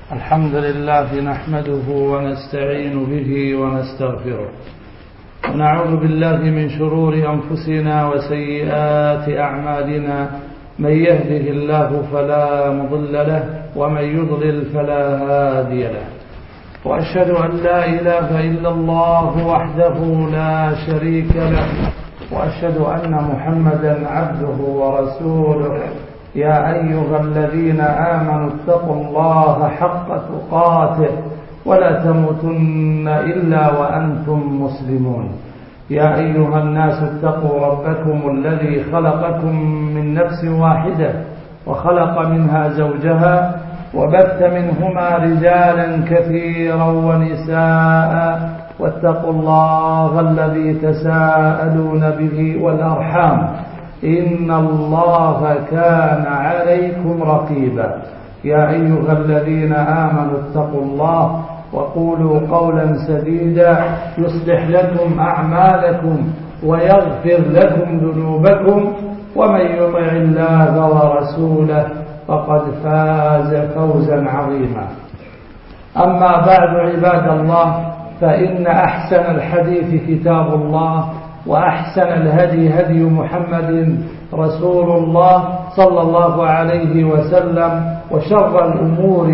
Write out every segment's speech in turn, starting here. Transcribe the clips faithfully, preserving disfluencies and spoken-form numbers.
الحمد لله نحمده ونستعين به ونستغفره ونعوذ بالله من شرور أنفسنا وسيئات أعمالنا. من يهده الله فلا مضل له ومن يضلل فلا هادي له، وأشهد أن لا إله إلا الله وحده لا شريك له، وأشهد أن محمدا عبده ورسوله. يا أيها الذين آمنوا اتقوا الله حق تقاته ولا تموتن إلا وأنتم مسلمون. يا أيها الناس اتقوا ربكم الذي خلقكم من نفس واحدة وخلق منها زوجها وبث منهما رجالا كثيرا ونساء، واتقوا الله الذي تساءلون به والأرحام إن الله كان عليكم رقيبا. يا أيها الذين آمنوا اتقوا الله وقولوا قولا سديدا يصلح لكم أعمالكم ويغفر لكم ذنوبكم، ومن يطع الله ورسوله فقد فاز فوزا عظيما. أما بعد عباد الله، فإن أحسن الحديث كتاب الله، وأحسن الهدي هدي محمد رسول الله صلى الله عليه وسلم، وشر الأمور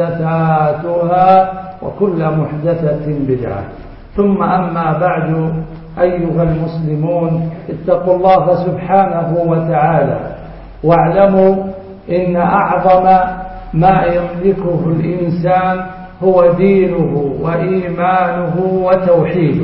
محدثاتها وكل محدثة بدعة. ثم أما بعد، أيها المسلمون، اتقوا الله سبحانه وتعالى واعلموا إن أعظم ما يملكه الإنسان هو دينه وإيمانه وتوحيده،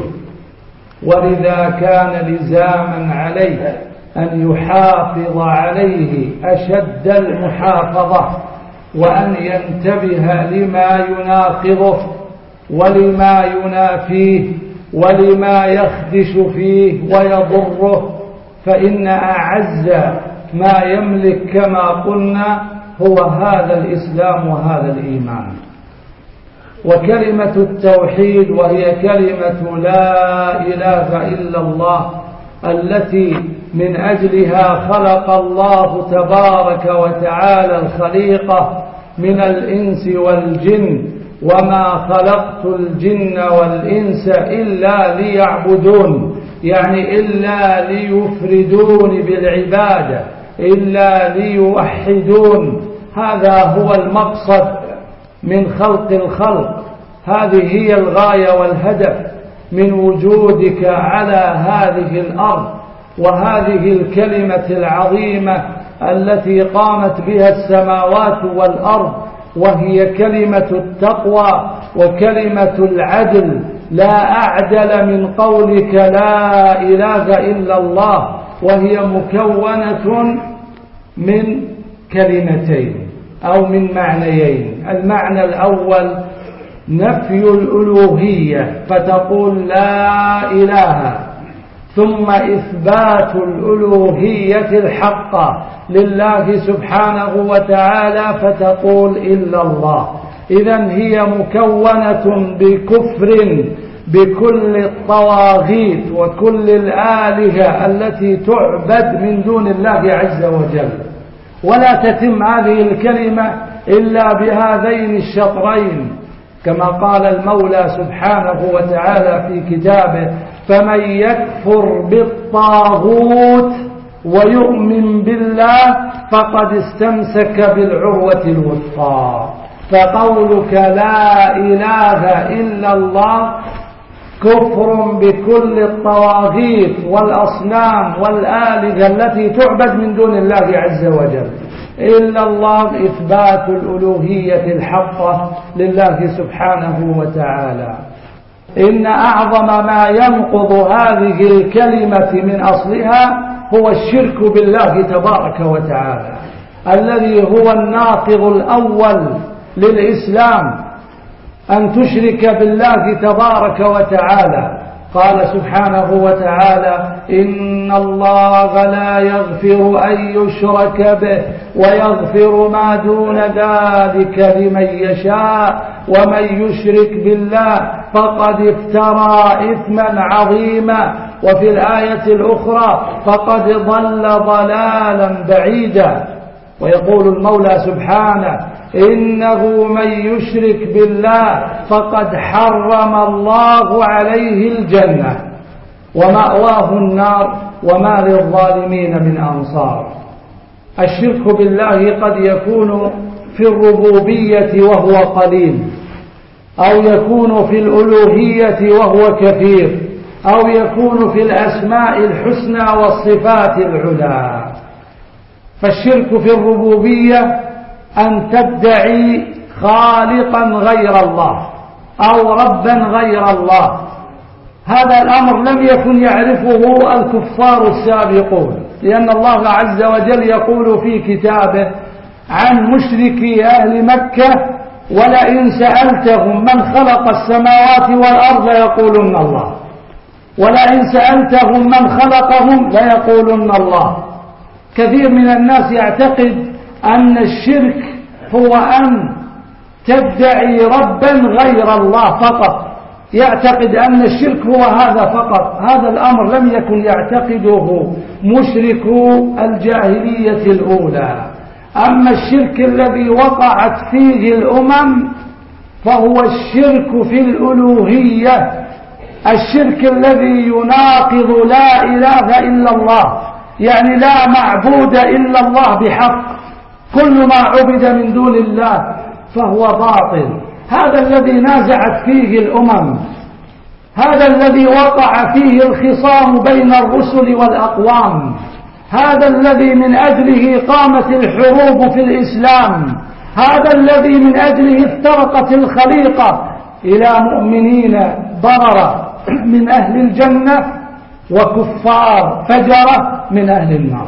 ولذا كان لزاما عليه أن يحافظ عليه أشد المحافظة، وأن ينتبه لما يناقضه ولما ينافيه ولما يخدش فيه ويضره، فإن أعز ما يملك كما قلنا هو هذا الإسلام وهذا الإيمان. وكلمة التوحيد وهي كلمة لا إله إلا الله التي من أجلها خلق الله تبارك وتعالى الخليقة من الإنس والجن، وما خلقت الجن والإنس إلا ليعبدون، يعني إلا ليفردون بالعبادة، إلا ليوحدون. هذا هو المقصد من خلق الخلق، هذه هي الغاية والهدف من وجودك على هذه الأرض. وهذه الكلمة العظيمة التي قامت بها السماوات والأرض، وهي كلمة التقوى وكلمة العدل. لا أعدل من قولك لا إله إلا الله، وهي مكونة من كلمتين أو من معنيين. المعنى الأول نفي الألوهية، فتقول لا إله، ثم إثبات الألوهية الحقة لله سبحانه وتعالى، فتقول إلا الله. إذن هي مكونة بكفر بكل الطواغيت وكل الآلهة التي تعبد من دون الله عز وجل. ولا تتم هذه الكلمة إلا بهذين الشطرين، كما قال المولى سبحانه وتعالى في كتابه: فمن يكفر بالطاغوت ويؤمن بالله فقد استمسك بالعروة الوثقى. فقولك لا إله إلا الله كفر بكل الطواغيت والأصنام والآلهة التي تعبد من دون الله عز وجل. إلا الله إثبات الألوهية الحقة لله سبحانه وتعالى. إن أعظم ما ينقض هذه الكلمة من أصلها هو الشرك بالله تبارك وتعالى، الذي هو الناقض الأول للإسلام، أن تشرك بالله تبارك وتعالى. قال سبحانه وتعالى: إن الله لا يغفر أن يشرك به ويغفر ما دون ذلك لمن يشاء ومن يشرك بالله فقد افترى إثما عظيما. وفي الآية الأخرى: فقد ضل ضلالا بعيدا. ويقول المولى سبحانه: إنه من يشرك بالله فقد حرم الله عليه الجنة ومأواه النار وما للظالمين من أنصار. الشرك بالله قد يكون في الربوبية وهو قليل، أو يكون في الألوهية وهو كثير، أو يكون في الأسماء الحسنى والصفات العلى. فالشرك في الربوبية أن تدعي خالقا غير الله أو ربا غير الله. هذا الأمر لم يكن يعرفه الكفار السابقون، لأن الله عز وجل يقول في كتابه عن مشركي أهل مكة: ولئن سألتهم من خلق السماوات والأرض ليقولن الله، ولئن سألتهم من خلقهم ليقولن الله. كثير من الناس يعتقد أن الشرك هو أن تدعي ربا غير الله فقط، يعتقد أن الشرك هو هذا فقط. هذا الأمر لم يكن يعتقده مشركو الجاهلية الأولى. أما الشرك الذي وقعت فيه الأمم فهو الشرك في الألوهية، الشرك الذي يناقض لا إله إلا الله، يعني لا معبود إلا الله بحق، كل ما عبد من دون الله فهو باطل. هذا الذي نازعت فيه الأمم، هذا الذي وقع فيه الخصام بين الرسل والأقوام، هذا الذي من أجله قامت الحروب في الإسلام، هذا الذي من أجله افترقت الخليقة إلى مؤمنين ضرر من أهل الجنة وكفار فجرة من أهل النار.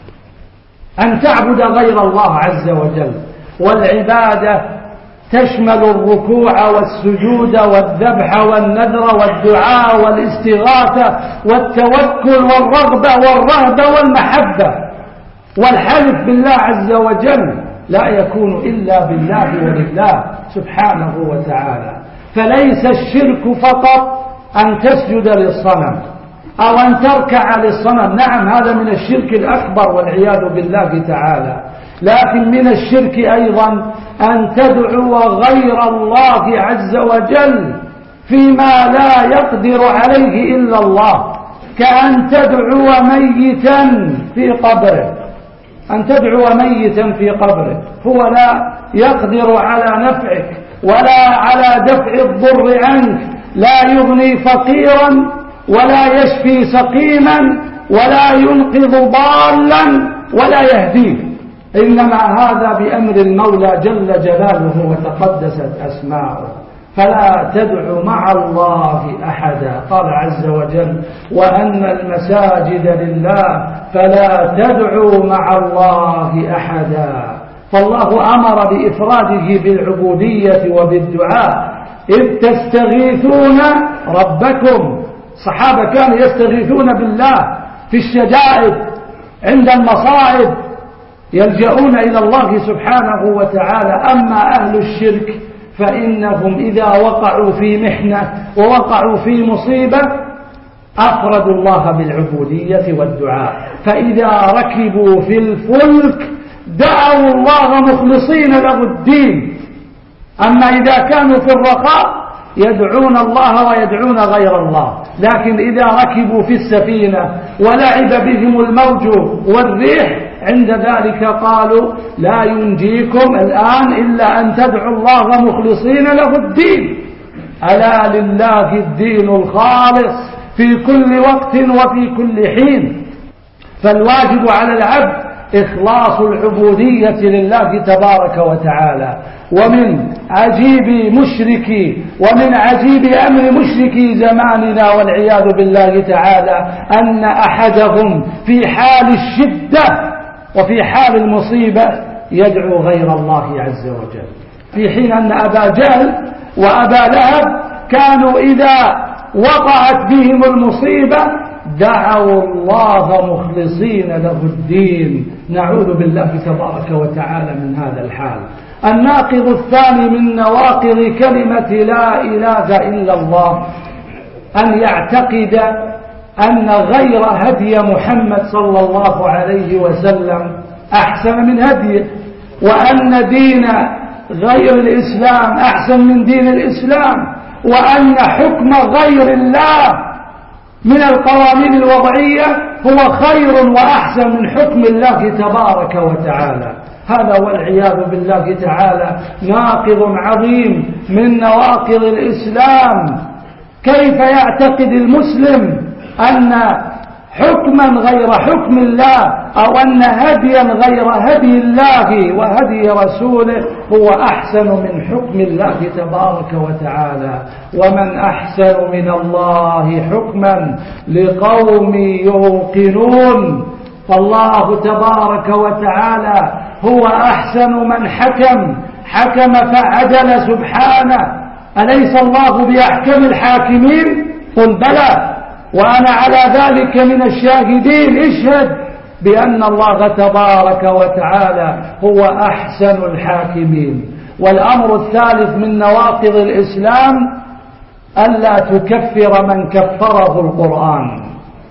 أن تعبد غير الله عز وجل، والعبادة تشمل الركوع والسجود والذبح والنذر والدعاء والاستغاثة والتوكل والرغبة والرهبة والمحبة والحلف بالله عز وجل، لا يكون إلا بالله ولله سبحانه وتعالى. فليس الشرك فقط أن تسجد للصنم أو أن تركع للصنم، نعم هذا من الشرك الأكبر والعياذ بالله تعالى، لكن من الشرك أيضا أن تدعو غير الله عز وجل فيما لا يقدر عليه إلا الله، كأن تدعو ميتا في قبره، أن تدعو ميتا في قبره هو لا يقدر على نفعك ولا على دفع الضر عنك، لا يغني فقيرا ولا يشفي سقيما ولا ينقذ ضالا ولا يهديه، إنما هذا بأمر المولى جل جلاله وتقدست أسماؤه. فلا تدع مع الله أحدا، قال عز وجل: وأن المساجد لله فلا تدعوا مع الله أحدا. فالله أمر بإفراده بالعبودية وبالدعاء: إذ تستغيثون ربكم. الصحابة كانوا يستغيثون بالله في الشدائد عند المصائب، يلجؤون إلى الله سبحانه وتعالى. أما أهل الشرك فإنهم إذا وقعوا في محنة ووقعوا في مصيبة أفردوا الله بالعبودية والدعاء، فإذا ركبوا في الفلك دعوا الله مخلصين له الدين. أما إذا كانوا في الرخاء يدعون الله ويدعون غير الله، لكن إذا ركبوا في السفينة ولعب بهم الموج والريح عند ذلك قالوا: لا ينجيكم الآن إلا أن تدعوا الله مخلصين له الدين. ألا لله الدين الخالص في كل وقت وفي كل حين. فالواجب على العبد إخلاص العبودية لله تبارك وتعالى. ومن عجيب مشركي ومن عجيب أمر مشركي زماننا والعياذ بالله تعالى أن أحدهم في حال الشدة وفي حال المصيبة يدعو غير الله عز وجل، في حين أن أبا جهل وأبا لهب كانوا إذا وقعت بهم المصيبة دعوا الله مخلصين له الدين. نعوذ بالله تبارك وتعالى من هذا الحال. الناقض الثاني من نواقض كلمة لا إله إلا الله أن يعتقد أن غير هدي محمد صلى الله عليه وسلم أحسن من هديه، وأن دين غير الإسلام أحسن من دين الإسلام، وأن حكم غير الله من القوانين الوضعية هو خير وأحسن من حكم الله تبارك وتعالى. هذا والعياذ بالله تعالى ناقض عظيم من نواقض الإسلام. كيف يعتقد المسلم أن حكما غير حكم الله أو أن هديا غير هدي الله وهدي رسوله هو أحسن من حكم الله تبارك وتعالى؟ ومن أحسن من الله حكما لقوم يوقنون. فالله تبارك وتعالى هو أحسن من حكم حكم فعدل سبحانه. أليس الله بأحكم الحاكمين؟ قل بلى وأنا على ذلك من الشاهدين. اشهد بأن الله تبارك وتعالى هو أحسن الحاكمين. والأمر الثالث من نواقض الإسلام ألا تكفر من كفره القرآن،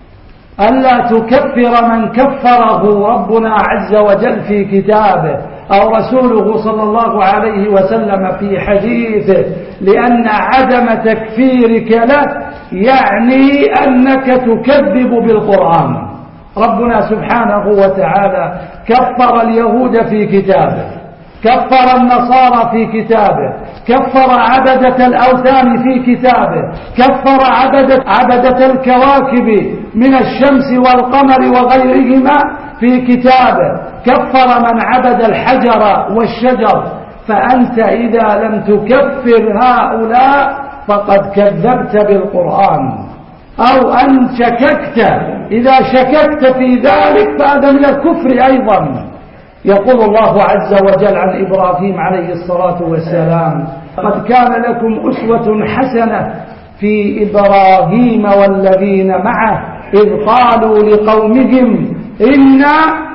ألا تكفر من كفره ربنا عز وجل في كتابه أو رسوله صلى الله عليه وسلم في حديثه، لأن عدم تكفيرك له يعني أنك تكذب بالقرآن. ربنا سبحانه وتعالى كفر اليهود في كتابه، كفر النصارى في كتابه، كفر عبدة الأوثان في كتابه، كفر عبدة, عبدة الكواكب من الشمس والقمر وغيرهما في كتابه، كفر من عبد الحجر والشجر. فأنت إذا لم تكفر هؤلاء فقد كذبت بالقرآن، أو أن شككت. إذا شككت في ذلك فهذا من الكفر أيضا. يقول الله عز وجل عن إبراهيم عليه الصلاة والسلام: قد كان لكم أسوة حسنة في إبراهيم والذين معه إذ قالوا لقومهم إنا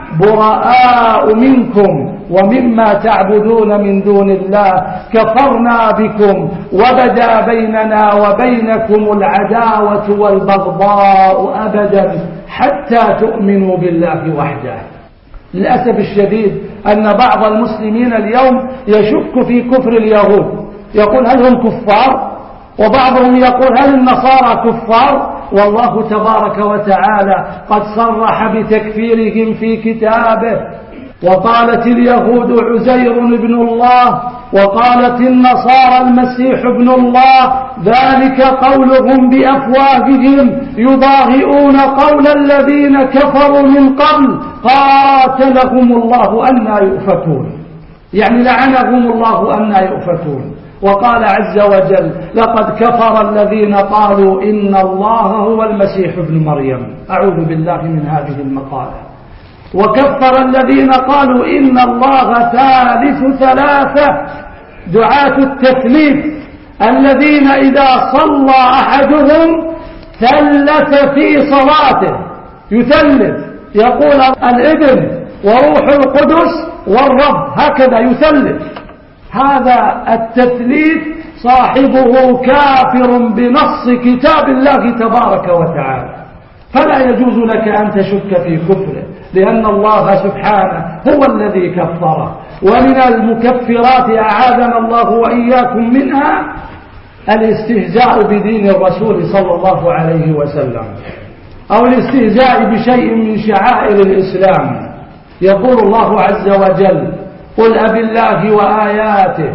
براء منكم ومما تعبدون من دون الله كفرنا بكم وبدا بيننا وبينكم العداوة والبغضاء أبدا حتى تؤمنوا بالله وحده. للأسف الشديد أن بعض المسلمين اليوم يشك في كفر اليهود، يقول هل هم كفار؟ وبعضهم يقول هل النصارى كفار؟ والله تبارك وتعالى قد صرح بتكفيرهم في كتابه. وقالت اليهود عزير ابن الله وقالت النصارى المسيح ابن الله، ذلك قولهم بأفواههم يضاهئون قول الذين كفروا من قبل قاتلهم الله أنى يؤفكون، يعني لعنهم الله أنى يؤفكون. وقال عز وجل: لقد كفر الذين قالوا إن الله هو المسيح ابن مريم. أعوذ بالله من هذه المقالة. وكفر الذين قالوا إن الله ثالث ثلاثة، دعاة التثليث الذين إذا صلى أحدهم ثلث في صلاته، يثلث، يقول الابن وروح القدس والرب، هكذا يثلث. هذا التثليث صاحبه كافر بنص كتاب الله تبارك وتعالى، فلا يجوز لك أن تشك في كفره، لأن الله سبحانه هو الذي كفره. ومن المكفرات أعاذنا الله وإياكم منها الاستهزاء بدين الرسول صلى الله عليه وسلم، أو الاستهزاء بشيء من شعائر الإسلام. يقول الله عز وجل: قل أبالله وآياته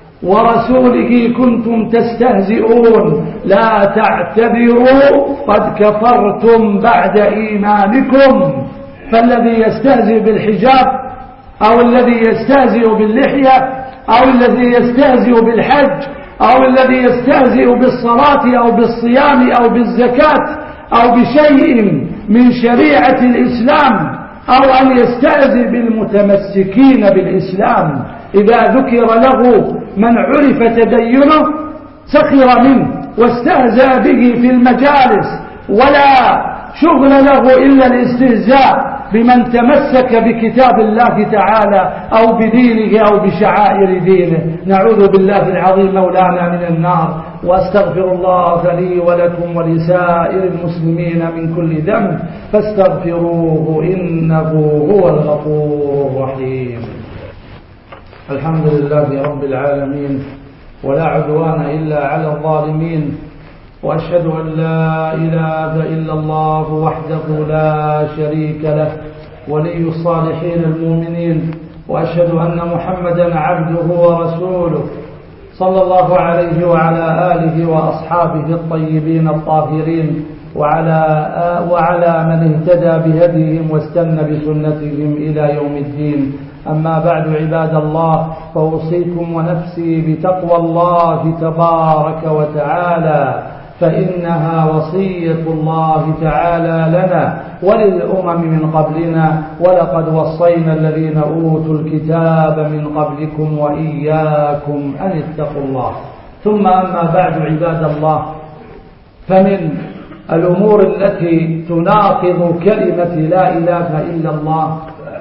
ورسوله كنتم تستهزئون لا تعتذروا قد كفرتم بعد إيمانكم. فالذي يستهزئ بالحجاب أو الذي يستهزئ باللحية أو الذي يستهزئ بالحج أو الذي يستهزئ بالصلاة أو بالصيام أو بالزكاة أو بشيء من شريعة الإسلام، أو أن يستهزئ بالمتمسكين بالإسلام، إذا ذكر له من عرف تدينه سخر منه واستهزأ به في المجالس، ولا شغل له إلا الاستهزاء بمن تمسك بكتاب الله تعالى أو بدينه أو بشعائر دينه. نعوذ بالله العظيم مولانا من النار، وأستغفر الله لي ولكم ولسائر المسلمين من كل ذنب فاستغفروه إنه هو الغفور الرحيم. الحمد لله رب العالمين، ولا عدوان إلا على الظالمين، وأشهد أن لا إله إلا الله وحده لا شريك له ولي الصالحين المؤمنين، وأشهد أن محمدا عبده ورسوله صلى الله عليه وعلى آله وأصحابه الطيبين الطاهرين، وعلى وعلى من اهتدى بهديهم واستنى بسنتهم إلى يوم الدين. أما بعد، عباد الله، فأوصيكم ونفسي بتقوى الله تبارك وتعالى، فإنها وصية الله تعالى لنا وللأمم من قبلنا، ولقد وصينا الذين أوتوا الكتاب من قبلكم وإياكم أن اتقوا الله. ثم أما بعد، عباد الله، فمن الأمور التي تناقض كلمة لا إله إلا الله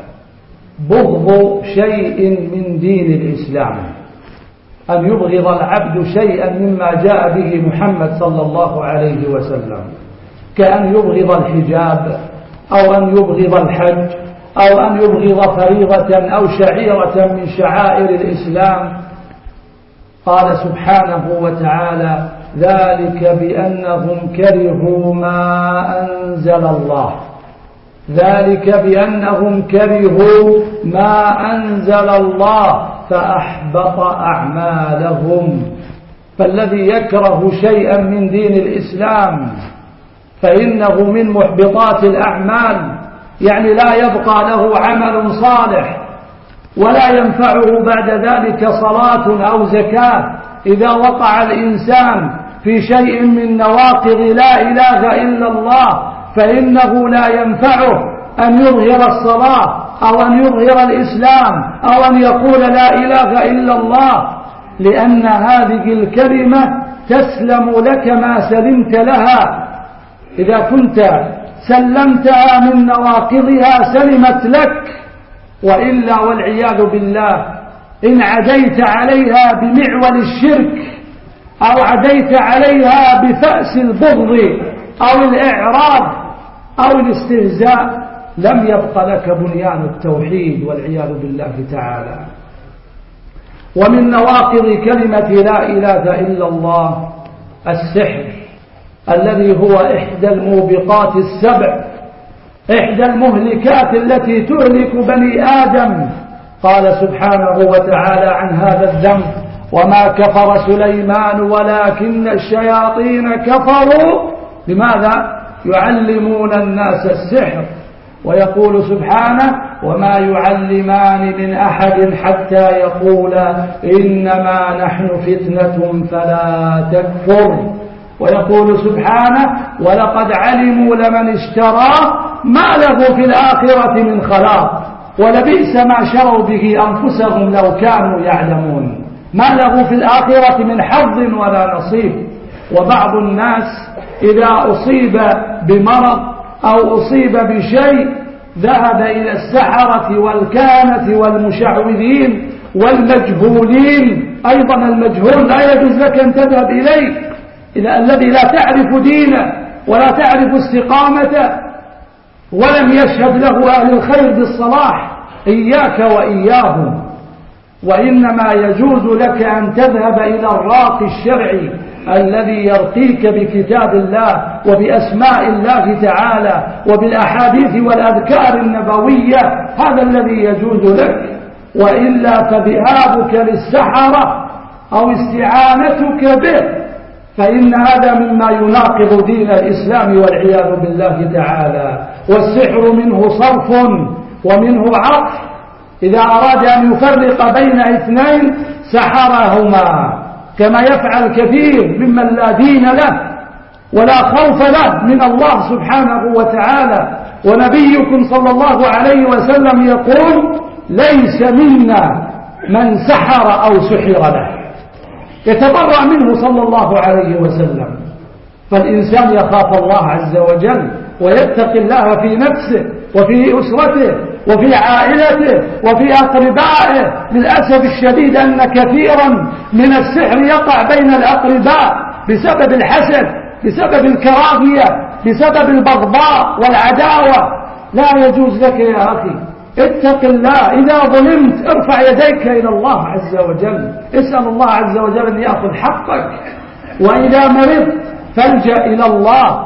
بغض شيء من دين الإسلام، أن يبغض العبد شيئا مما جاء به محمد صلى الله عليه وسلم، كأن يبغض الحجاب، أو أن يبغض الحج، أو أن يبغض فريضة أو شعيرة من شعائر الإسلام. قال سبحانه وتعالى: ذلك بأنهم كرهوا ما أنزل الله ذلك بأنهم كرهوا ما أنزل الله فأحبط أعمالهم. فالذي يكره شيئا من دين الإسلام فإنه من محبطات الأعمال، يعني لا يبقى له عمل صالح ولا ينفعه بعد ذلك صلاة أو زكاة. إذا وقع الإنسان في شيء من نواقض لا إله إلا الله فإنه لا ينفعه أن يظهر الصلاة أو أن يظهر الإسلام أو أن يقول لا إله إلا الله، لأن هذه الكلمة تسلم لك ما سلمت لها. إذا كنت سلمتها من نواقضها سلمت لك، وإلا والعياذ بالله إن عديت عليها بمعول الشرك أو عديت عليها بفأس البغض أو الإعراض أو الاستهزاء لم يبق لك بنيان التوحيد والعياذ بالله تعالى. ومن نواقض كلمة لا إله إلا الله السحر، الذي هو إحدى الموبقات السبع، إحدى المهلكات التي تهلك بني آدم. قال سبحانه وتعالى عن هذا الذنب: وما كفر سليمان ولكن الشياطين كفروا. لماذا؟ يعلمون الناس السحر. ويقول سبحانه: وما يعلمان من أحد حتى يقولا إنما نحن فتنة فلا تكفر. ويقول سبحانه: ولقد علموا لمن اشتراه ما له في الآخرة من خلاق ولبئس ما شروا به أنفسهم لو كانوا يعلمون. ما له في الآخرة من حظ ولا نصيب. وبعض الناس إذا أصيب بمرض أو أصيب بشيء ذهب إلى السحرة والكهنة والمشعوذين والمجهولين. أيضا المجهول لا يجوز لك أن تذهب إليه، إلى الذي لا تعرف دينه ولا تعرف استقامته ولم يشهد له أهل الخير بالصلاح. إياك وإياهم. وإنما يجوز لك أن تذهب إلى الراقي الشرعي الذي يرقيك بكتاب الله وبأسماء الله تعالى وبالأحاديث والأذكار النبوية، هذا الذي يجوز لك. وإلا فذهابك للسحرة أو استعانتك به فإن هذا مما يناقض دين الإسلام والعياذ بالله تعالى. والسحر منه صرف ومنه عطف، إذا أراد أن يفرق بين اثنين سحرهما، كما يفعل كثير ممن لا دين له ولا خوف له من الله سبحانه وتعالى. ونبيكم صلى الله عليه وسلم يقول: ليس منا من سحر أو سحر له. يتبرأ منه صلى الله عليه وسلم. فالإنسان يخاف الله عز وجل ويتقي الله في نفسه وفي أسرته وفي عائلته وفي أقربائه. للأسف الشديد أن كثيرا من السحر يقع بين الأقرباء بسبب الحسد، بسبب الكراهية، بسبب البغضاء والعداوة. لا يجوز لك يا أخي اتق الله. إذا ظلمت ارفع يديك إلى الله عز وجل، اسأل الله عز وجل أن يأخذ حقك. وإذا مرضت فالجأ إلى الله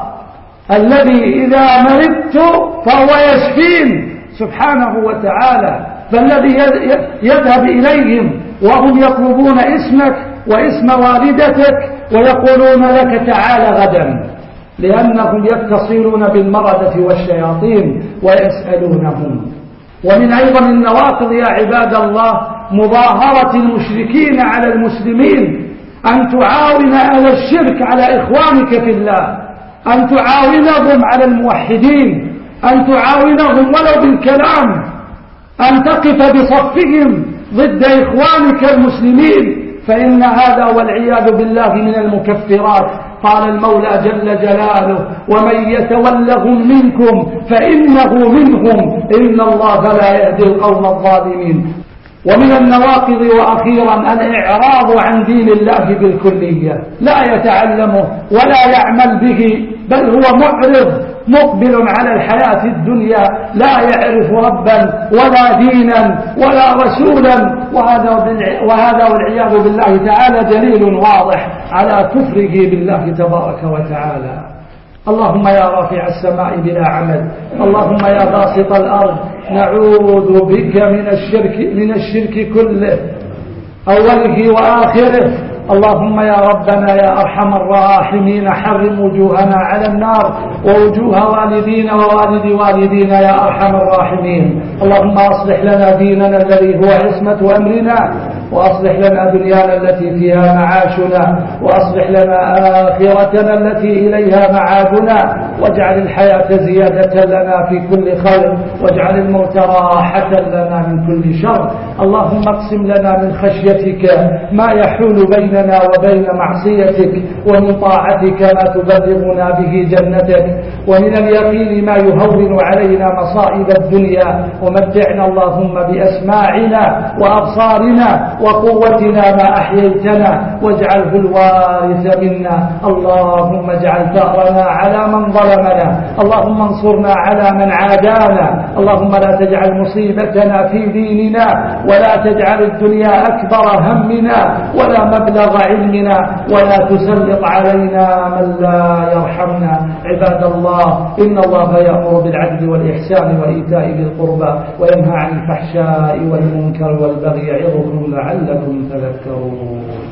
الذي إذا مرضت فهو يشفين سبحانه وتعالى. فالذي يذهب إليهم وهم يطلبون اسمك واسم والدتك ويقولون لك تعال غدا، لأنهم يتصلون بالمردة والشياطين ويسألونهم. ومن أيضا النواقض يا عباد الله مظاهرة المشركين على المسلمين، أن تعاون أهل الشرك على إخوانك في الله، أن تعاونهم على الموحدين، أن تعاونهم ولو بالكلام، أن تقف بصفهم ضد إخوانك المسلمين، فإن هذا والعياذ بالله من المكفرات. قال المولى جل جلاله ومن يتولهم منكم فإنه منهم إن الله لا يهدي القوم الظالمين. ومن النواقض وأخيرا الإعراض عن دين الله بالكلية، لا يتعلمه ولا يعمل به، بل هو معرض مقبل على الحياة الدنيا، لا يعرف ربا ولا دينا ولا رسولا، وهذا والعياذ بالله تعالى دليل واضح على كفره بالله تبارك وتعالى. اللهم يا رافع السماء بلا عمد، اللهم يا باسط الأرض، نعوذ بك من الشرك من الشرك كله أوله وآخره. اللهم يا ربنا يا أرحم الراحمين حرم وجوهنا على النار ووجوه والدينا ووالد والدينا يا أرحم الراحمين. اللهم أصلح لنا ديننا الذي هو عصمة أمرنا، وأصلح لنا دنيانا التي فيها معاشنا، وأصلح لنا آخرتنا التي إليها معادنا، واجعل الحياة زيادة لنا في كل خير، واجعل الموت راحة لنا من كل شر. اللهم اقسم لنا من خشيتك ما يحول بيننا وبين معصيتك، ومن طاعتك ما تبلغنا به جنتك، ومن اليقين ما يهون علينا مصائب الدنيا. ومتعنا اللهم بأسماعنا وأبصارنا وقوتنا ما أحييتنا، واجعله الوارث منا. اللهم اجعل ثأرنا على من ظلمنا، اللهم انصرنا على من عادانا. اللهم لا تجعل مصيبتنا في ديننا، ولا تجعل الدنيا أكبر همنا ولا مبلغ علمنا، ولا تسلط علينا من لا يرحمنا. عباد الله، إن الله يأمر بالعدل والإحسان وإيتاء ذي القربى وينهى عن الفحشاء والمنكر والبغي يعظكم لعلكم تذكرون.